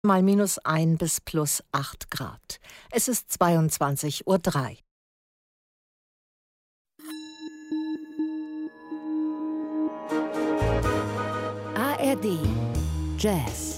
mal -1 bis +8 Grad. Es ist 22:03 Uhr. ARD Jazz.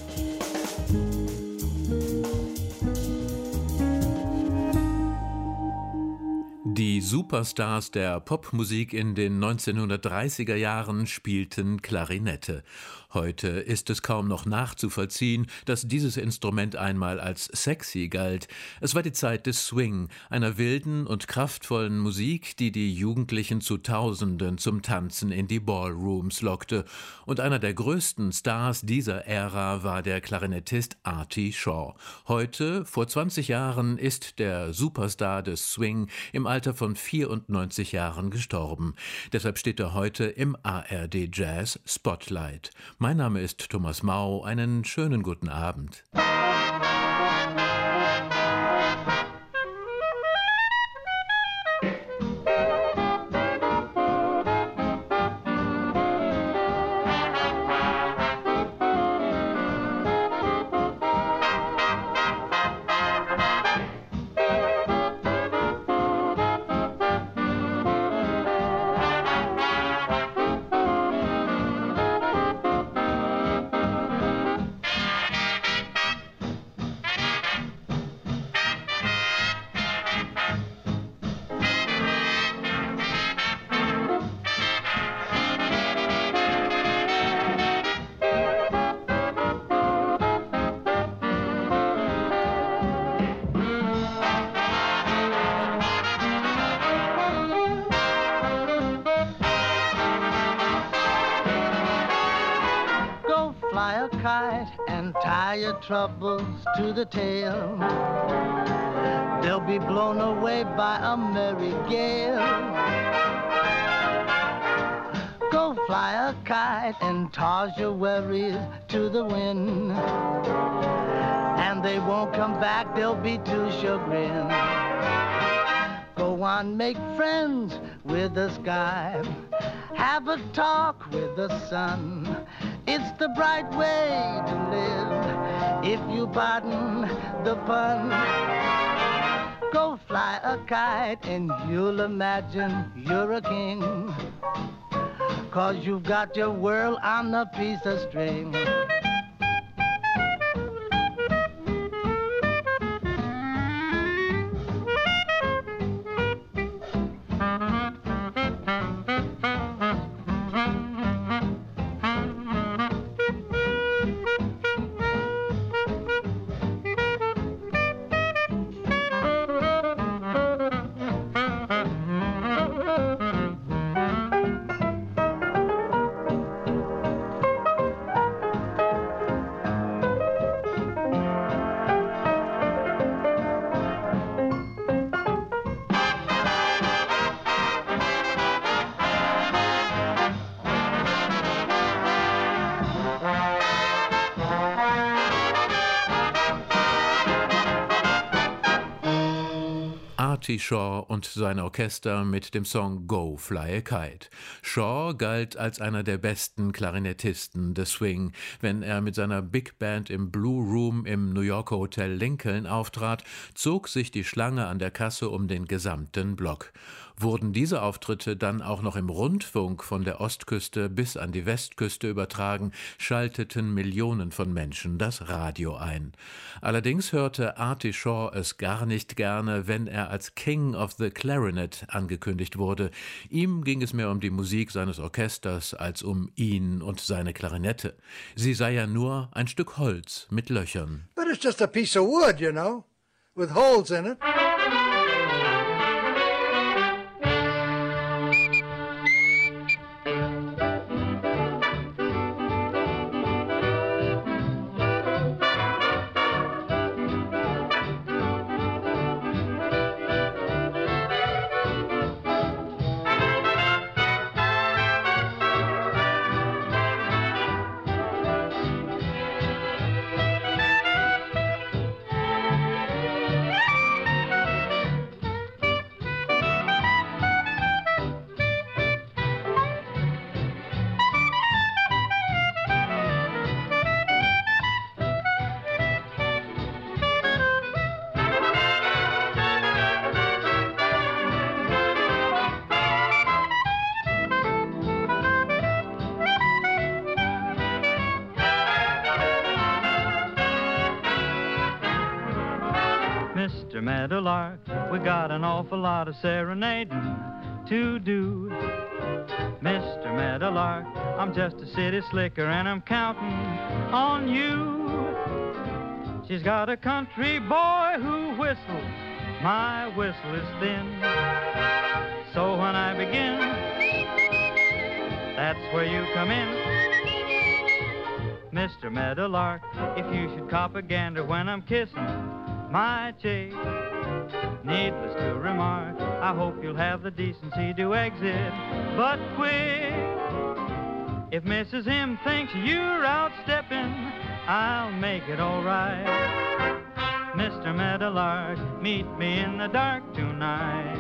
Die Superstars der Popmusik in den 1930er Jahren spielten Klarinette. Heute ist es kaum noch nachzuvollziehen, dass dieses Instrument einmal als sexy galt. Es war die Zeit des Swing, einer wilden und kraftvollen Musik, die die Jugendlichen zu Tausenden zum Tanzen in die Ballrooms lockte. Und einer der größten Stars dieser Ära war der Klarinettist Artie Shaw. Heute, vor 20 Jahren, ist der Superstar des Swing im Alter von 94 Jahren gestorben. Deshalb steht er heute im ARD Jazz Spotlight. Mein Name ist Thomas Mau. Einen schönen guten Abend. Troubles to the tail, they'll be blown away by a merry gale. Go fly a kite and toss your worries to the wind, and they won't come back, they'll be too chagrined. Go on, make friends with the sky, have a talk with the sun. It's the bright way to live, if you pardon the pun. Go fly a kite and you'll imagine you're a king, 'cause you've got your world on a piece of string. Artie Shaw und sein Orchester mit dem Song Go Fly a Kite. Shaw galt als einer der besten Klarinettisten des Swing. Wenn er mit seiner Big Band im Blue Room im New Yorker Hotel Lincoln auftrat, zog sich die Schlange an der Kasse um den gesamten Block. Wurden diese Auftritte dann auch noch im Rundfunk von der Ostküste bis an die Westküste übertragen, schalteten Millionen von Menschen das Radio ein. Allerdings hörte Artie Shaw es gar nicht gerne, wenn er als King of the Clarinet angekündigt wurde. Ihm ging es mehr um die Musik seines Orchesters als um ihn und seine Klarinette. Sie sei ja nur ein Stück Holz mit Löchern. But it's just a piece of wood, you know, with holes in it. Mr. Meadowlark, we got an awful lot of serenading to do. Mr. Meadowlark, I'm just a city slicker and I'm counting on you. She's got a country boy who whistles, my whistle is thin. So when I begin, that's where you come in. Mr. Meadowlark, if you should cop a gander when I'm kissing my chick, needless to remark, I hope you'll have the decency to exit, but quick. If Mrs. M thinks you're outstepping, I'll make it all right. Mr. Meadowlark, meet me in the dark tonight.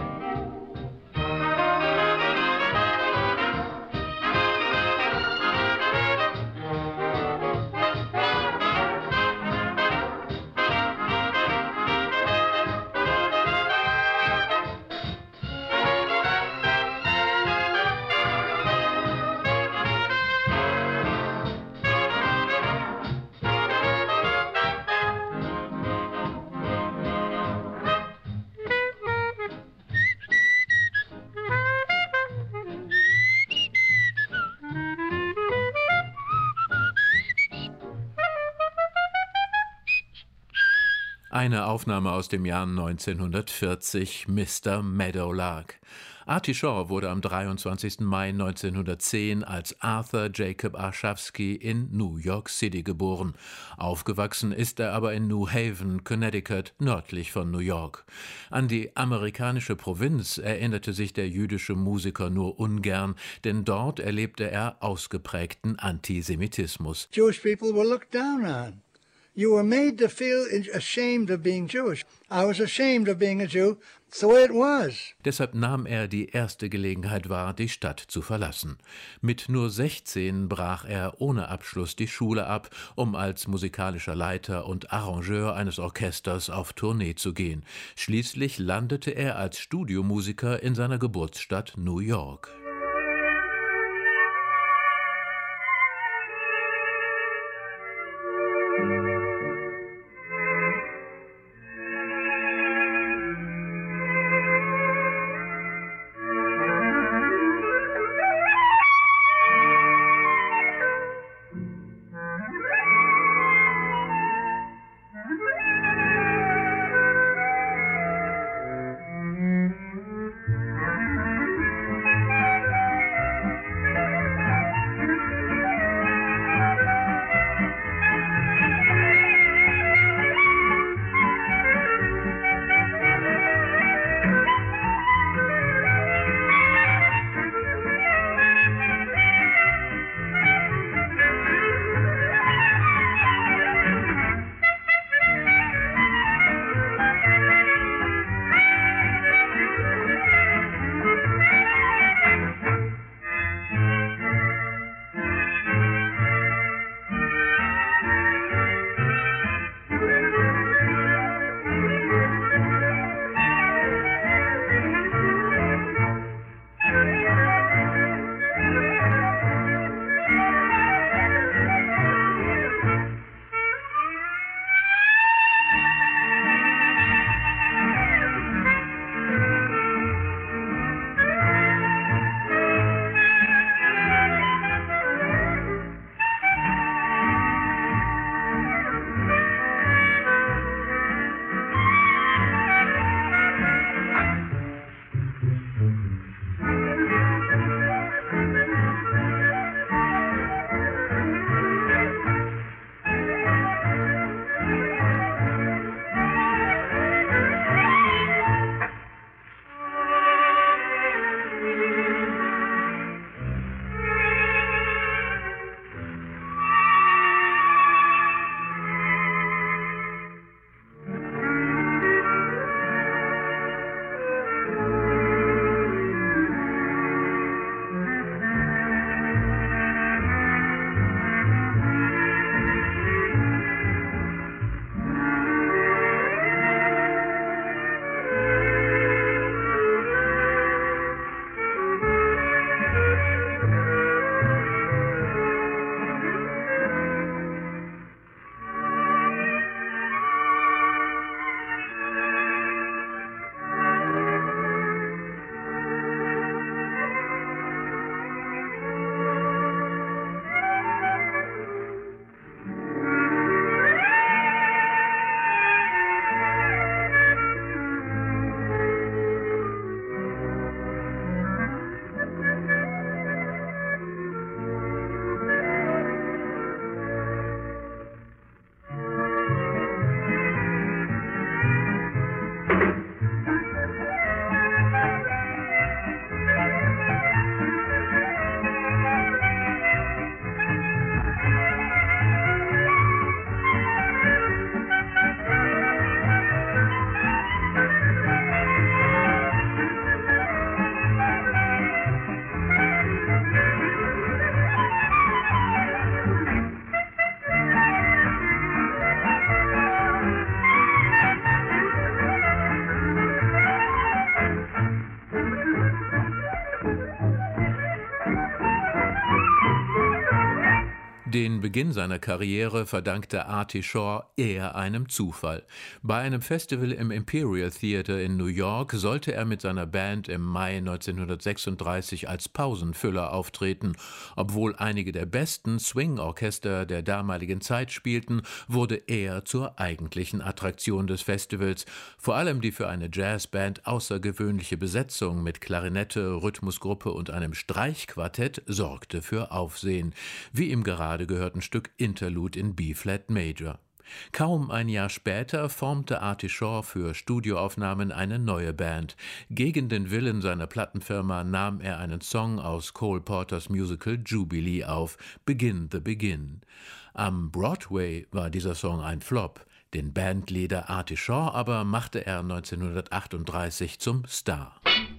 Eine Aufnahme aus dem Jahr 1940, Mr. Meadowlark. Artie Shaw wurde am 23. Mai 1910 als Arthur Jacob Arshawski in New York City geboren. Aufgewachsen ist er aber in New Haven, Connecticut, nördlich von New York. An die amerikanische Provinz erinnerte sich der jüdische Musiker nur ungern, denn dort erlebte er ausgeprägten Antisemitismus. Jewish people were looked down on. You were made to feel ashamed of being Jewish. I was ashamed of being a Jew. It's the way it was. Deshalb nahm er die erste Gelegenheit wahr, die Stadt zu verlassen. Mit nur 16 brach er ohne Abschluss die Schule ab, um als musikalischer Leiter und Arrangeur eines Orchesters auf Tournee zu gehen. Schließlich landete er als Studiomusiker in seiner Geburtsstadt New York. Den Beginn seiner Karriere verdankte Artie Shaw eher einem Zufall. Bei einem Festival im Imperial Theatre in New York sollte er mit seiner Band im Mai 1936 als Pausenfüller auftreten. Obwohl einige der besten Swing-Orchester der damaligen Zeit spielten, wurde er zur eigentlichen Attraktion des Festivals. Vor allem die für eine Jazzband außergewöhnliche Besetzung mit Klarinette, Rhythmusgruppe und einem Streichquartett sorgte für Aufsehen. Wie im gerade gehörten Stück Interlude in B-Flat Major. Kaum ein Jahr später formte Artie Shaw für Studioaufnahmen eine neue Band. Gegen den Willen seiner Plattenfirma nahm er einen Song aus Cole Porters Musical Jubilee auf, Begin the Begin. Am Broadway war dieser Song ein Flop. Den Bandleader Artie Shaw aber machte er 1938 zum Star.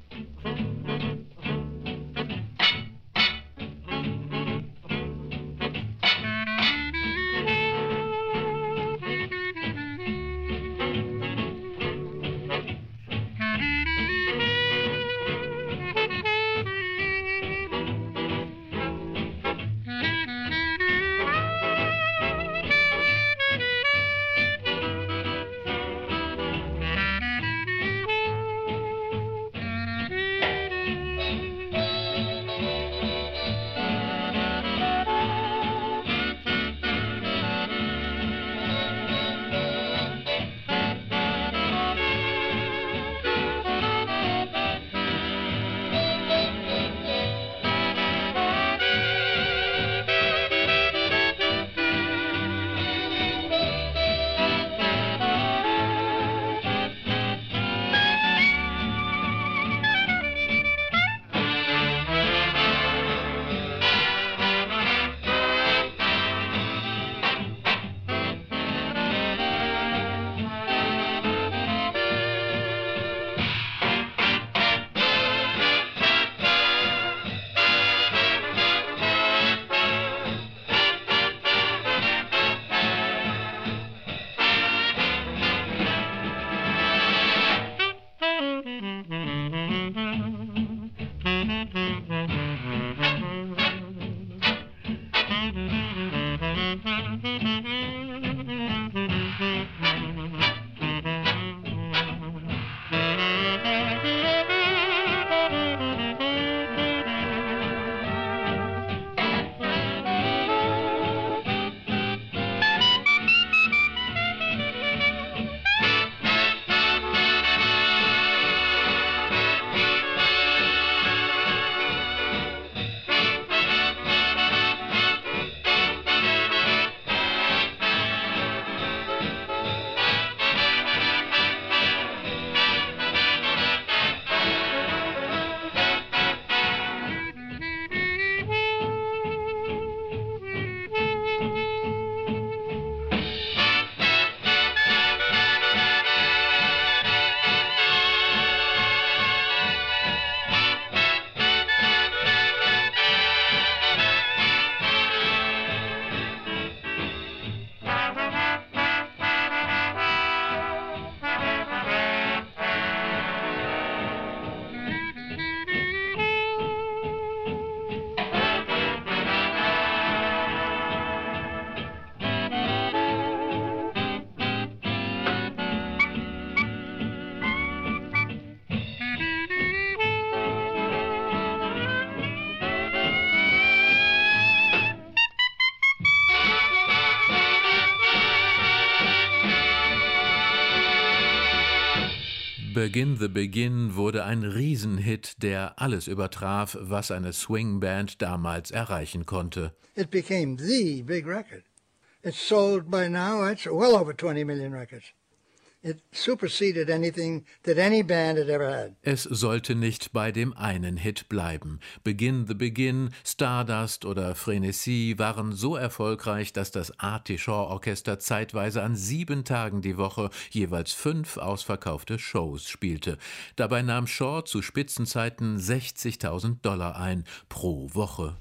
Begin the Begin wurde ein Riesenhit, der alles übertraf, was eine Swingband damals erreichen konnte. It became the big record. It's sold by now, it's well over 20 million records. It superseded anything that any band had ever had. Es sollte nicht bei dem einen Hit bleiben. Begin the Begin, Stardust oder Frenesí waren so erfolgreich, dass das Artie Shaw Orchester zeitweise an 7 Tagen die Woche jeweils 5 ausverkaufte Shows spielte. Dabei nahm Shaw zu Spitzenzeiten $60.000 ein pro Woche.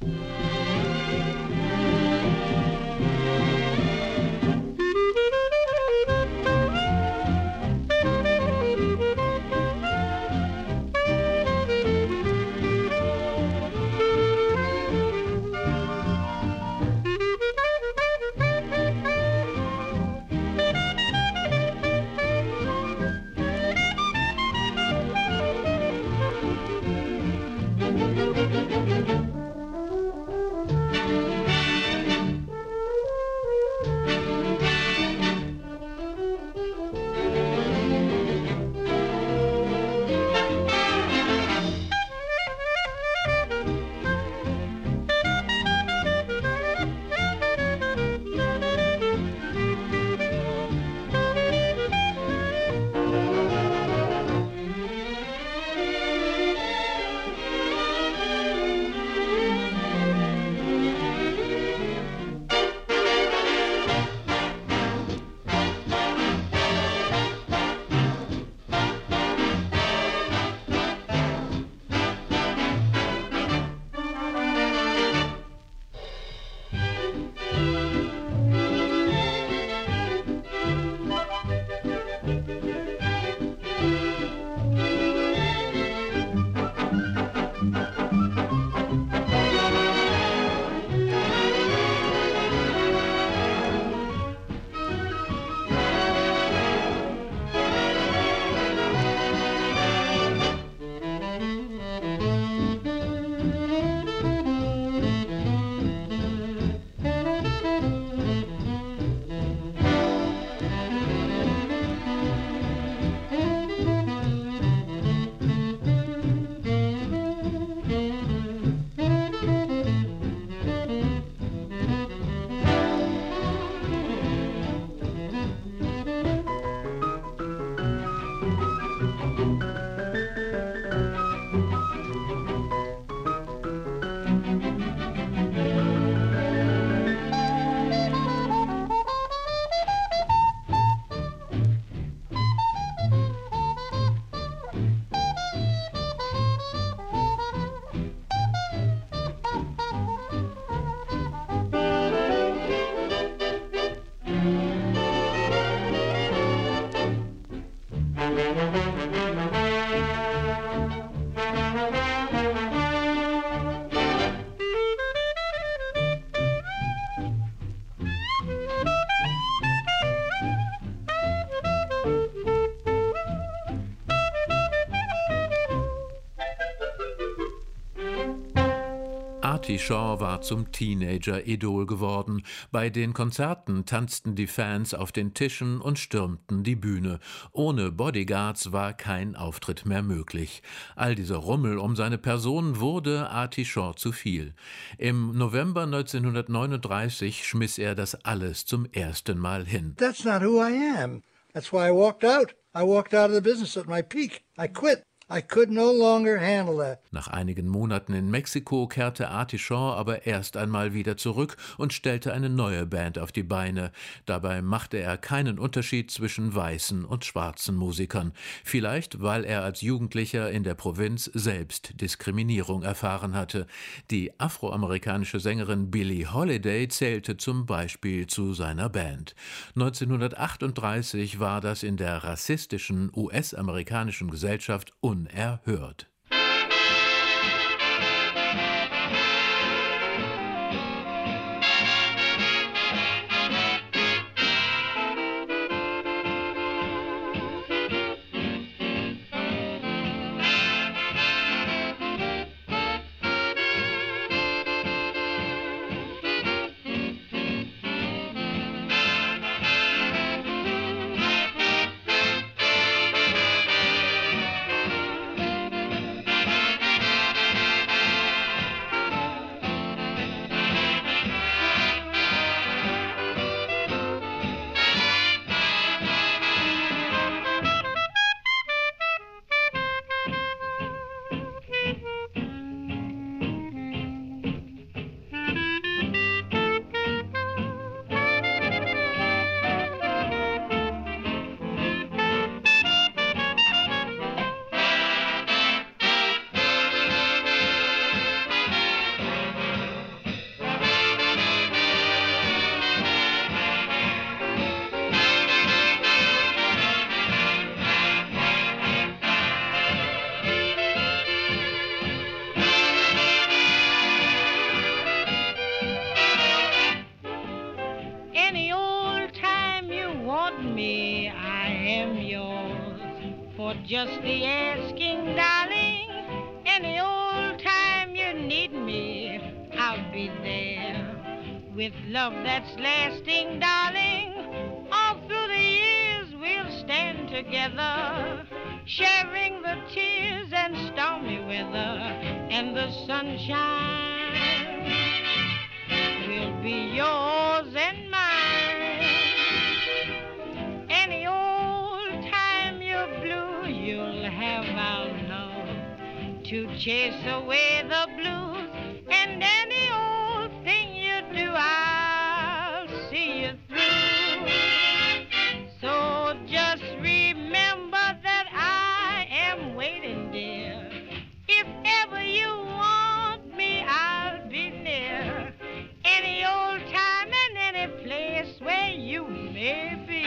Artie Shaw war zum Teenager-Idol geworden. Bei den Konzerten tanzten die Fans auf den Tischen und stürmten die Bühne. Ohne Bodyguards war kein Auftritt mehr möglich. All dieser Rummel um seine Person wurde Artie Shaw zu viel. Im November 1939 schmiss er das alles zum ersten Mal hin. That's not who I am. That's why I walked out. I walked out of the business at my peak. I quit. I could no longer handle that. Nach einigen Monaten in Mexiko kehrte Artie Shaw aber erst einmal wieder zurück und stellte eine neue Band auf die Beine. Dabei machte er keinen Unterschied zwischen weißen und schwarzen Musikern. Vielleicht, weil er als Jugendlicher in der Provinz selbst Diskriminierung erfahren hatte. Die afroamerikanische Sängerin Billie Holiday zählte zum Beispiel zu seiner Band. 1938 war das in der rassistischen US-amerikanischen Gesellschaft unerhört. Just the asking, darling. Any old time you need me, I'll be there. With love that's lasting, darling. All through the years we'll stand together, sharing the tears and stormy weather and the sunshine. We'll be yours and mine. Any old time you're blue, you'll have our love to chase away the blues. And any old thing you do, I'll see you through. So just remember that I am waiting, dear. If ever you want me, I'll be near. Any old time and any place where you may be.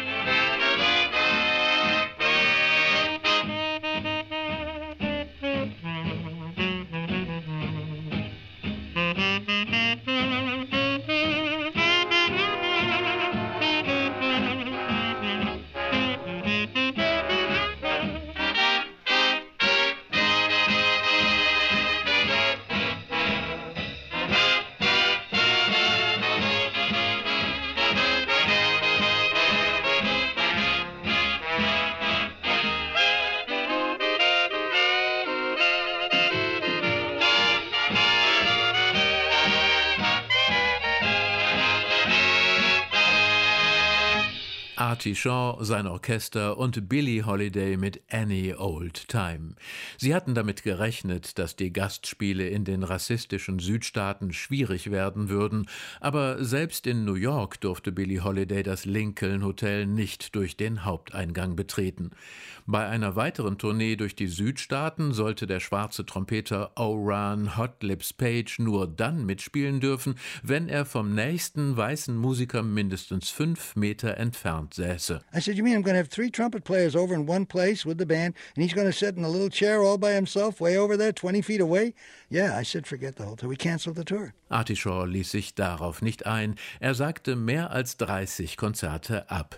Artie Shaw, sein Orchester und Billie Holiday mit Any Old Time. Sie hatten damit gerechnet, dass die Gastspiele in den rassistischen Südstaaten schwierig werden würden, aber selbst in New York durfte Billie Holiday das Lincoln Hotel nicht durch den Haupteingang betreten. Bei einer weiteren Tournee durch die Südstaaten sollte der schwarze Trompeter Oran Hot Lips Page nur dann mitspielen dürfen, wenn er vom nächsten weißen Musiker mindestens 5 Meter entfernt säße besäße. I said, you mean I'm going to have 3 trumpet players over in one place with the band, and he's going to sit in a little chair all by himself way over there, 20 feet away? Yeah, I said, forget the whole tour. We canceled the tour. Artie Shaw ließ sich darauf nicht ein. Er sagte mehr als 30 Konzerte ab.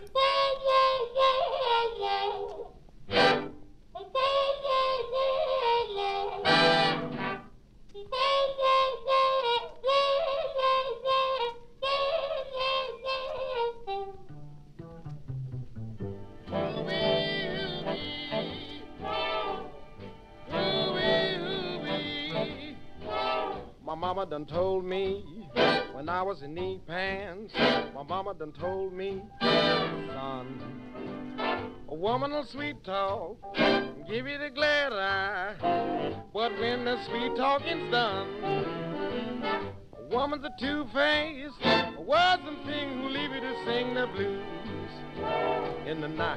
My mama done told me when I was in knee pants. My mama done told me, son, a woman'll sweet talk, give you the glad eye, but when the sweet talking's done, a woman's a two-faced, a wasn't thing who leave you to sing the blues in the night.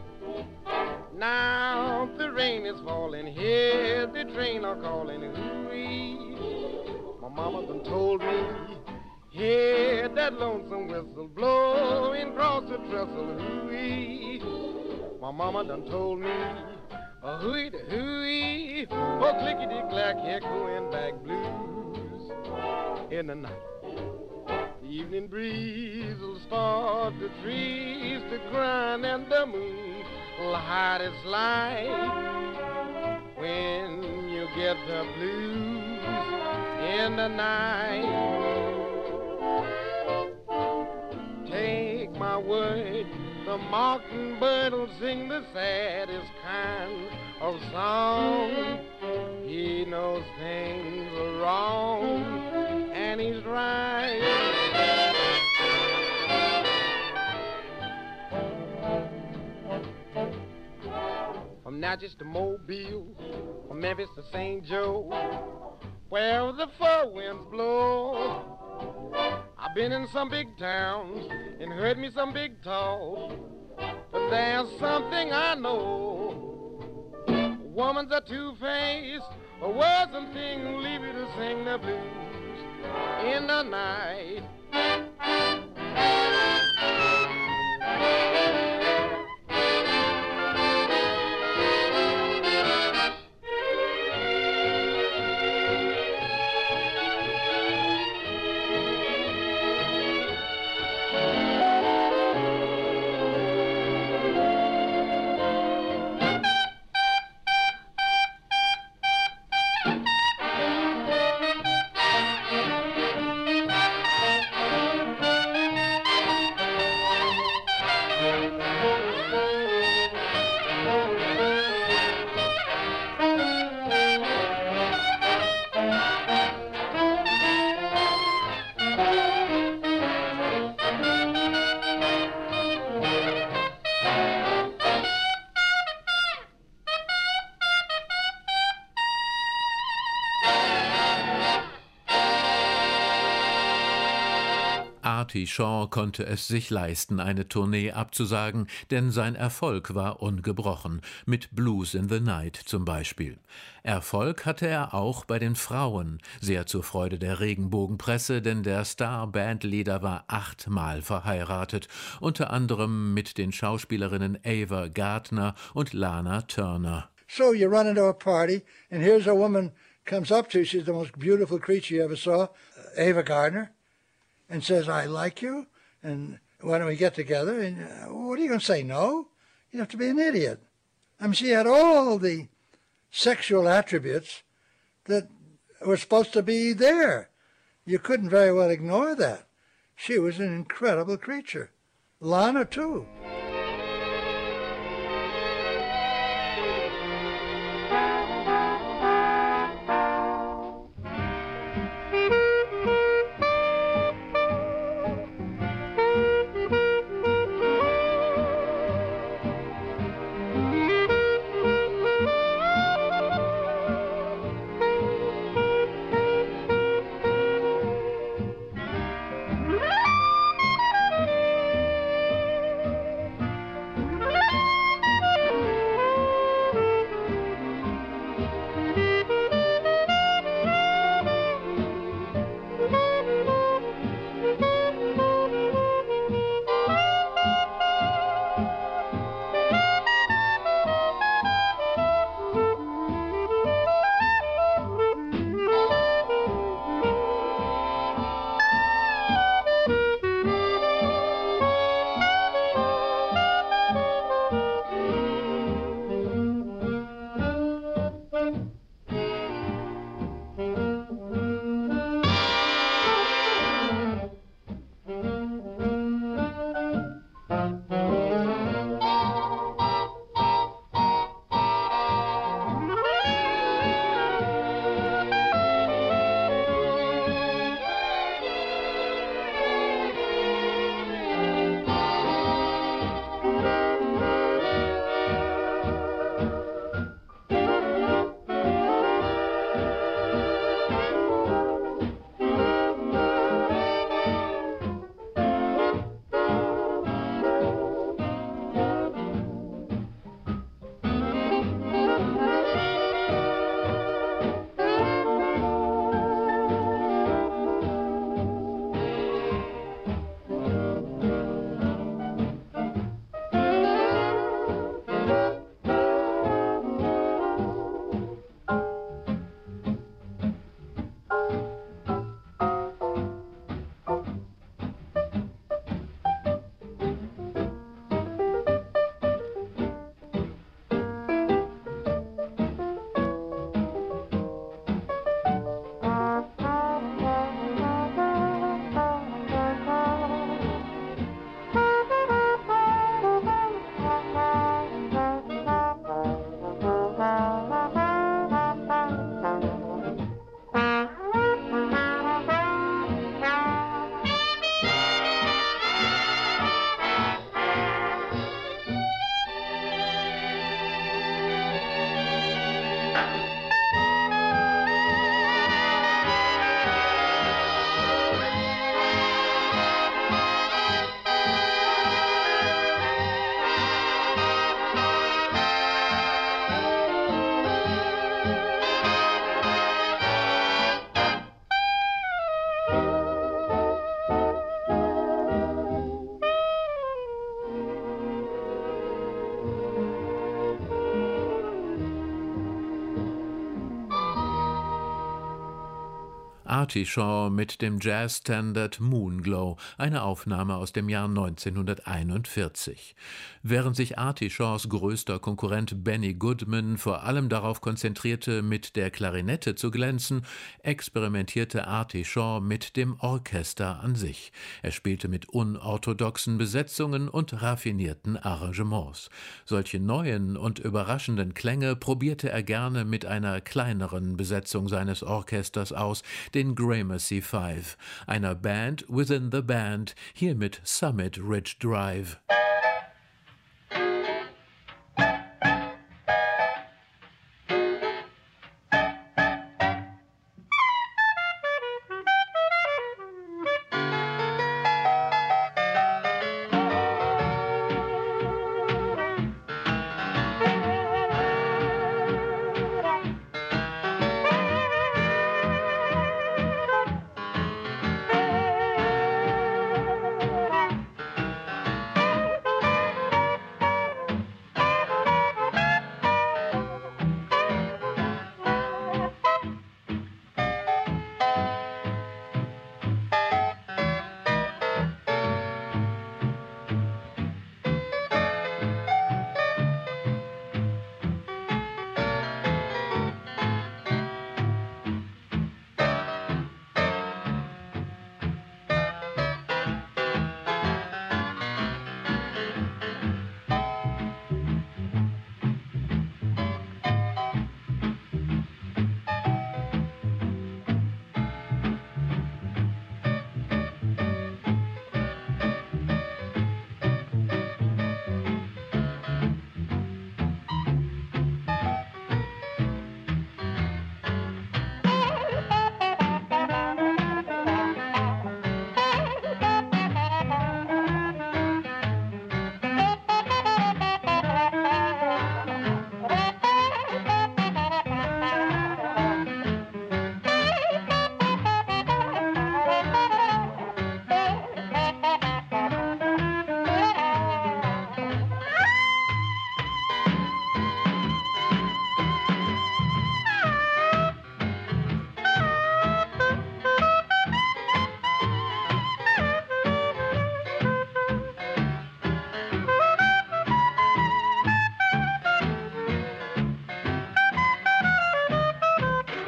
Now the rain is falling, hear the train are calling, ooh-wee. My mama done told me, hear that lonesome whistle blowing across the trestle, hooey. My mama done told me, a hooey da hooey, oh clickety-clack, echoing back blues in the night. The evening breeze will start the trees to grind, and the moon will hide its light when you get the blues in the night. Take my word, the mockingbird will sing the saddest kind of song. He knows things are wrong, and he's right. From Natchez to Mobile, from Memphis to St. Joe, where the four winds blow. I've been in some big towns and heard me some big talk, but there's something I know. A woman's a two-faced, a wasn't thing who leave you to sing the blues in the night. Artie Shaw konnte es sich leisten, eine Tournee abzusagen, denn sein Erfolg war ungebrochen, mit Blues in the Night zum Beispiel. Erfolg hatte er auch bei den Frauen, sehr zur Freude der Regenbogenpresse, denn der Star-Bandleader war 8-mal verheiratet, unter anderem mit den Schauspielerinnen Ava Gardner und Lana Turner. So you run into a party, and here's a woman comes up to you, she's the most beautiful creature you ever saw, Ava Gardner, and says, I like you, and why don't we get together? And what are you going to say, no? You have to be an idiot. I mean, she had all the sexual attributes that were supposed to be there. You couldn't very well ignore that. She was an incredible creature. Lana, too. Artie Shaw mit dem Jazzstandard Moonglow, eine Aufnahme aus dem Jahr 1941. Während sich Artie Shaws größter Konkurrent Benny Goodman vor allem darauf konzentrierte, mit der Klarinette zu glänzen, experimentierte Artie Shaw mit dem Orchester an sich. Er spielte mit unorthodoxen Besetzungen und raffinierten Arrangements. Solche neuen und überraschenden Klänge probierte er gerne mit einer kleineren Besetzung seines Orchesters aus, den Gramercy Five, einer Band within the Band, hier mit Summit Ridge Drive.